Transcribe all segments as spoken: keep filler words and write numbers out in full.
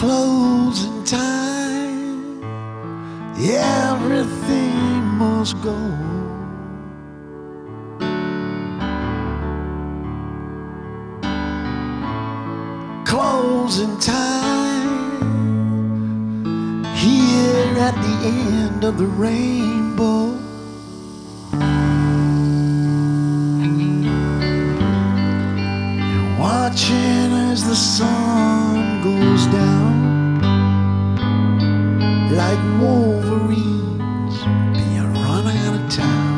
closing time, everything must go. Closing time, here at the end of the rainbow. And watching as the sun goes down, like wolverines being run out of town.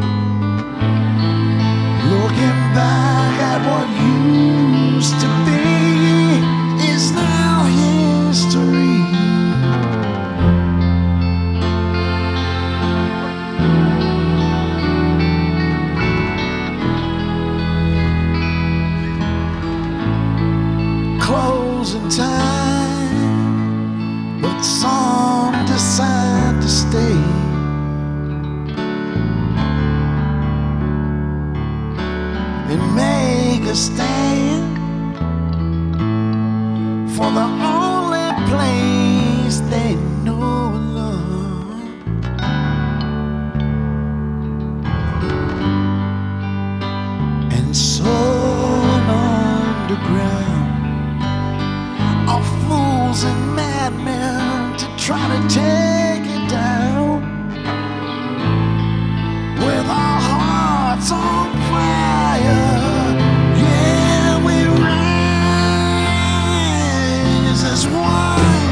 Looking back at what used to be is now history. Closing time, but some decide to stay. And make a stand for the only place they know and love. And so underground are fools and madmen to try to take it down, with our hearts on fire. Yeah, we rise as one.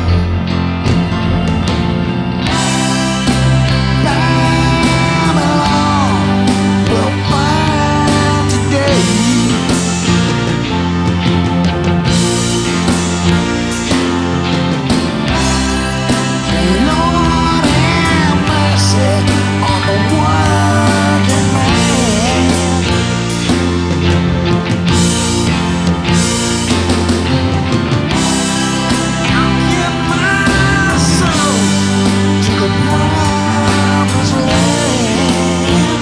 Babylon will burn today. Lord have mercy on the working man. I'll give my soul to the promised land.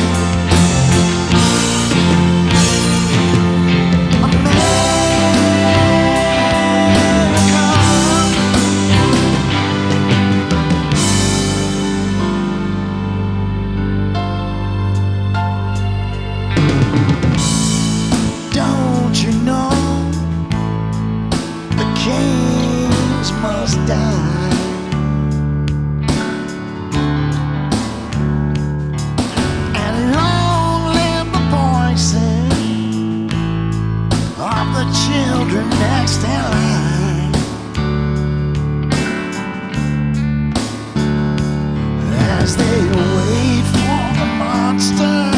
Don't you know the kings must die? And long live the voices of the children next in line, as they wait for the monster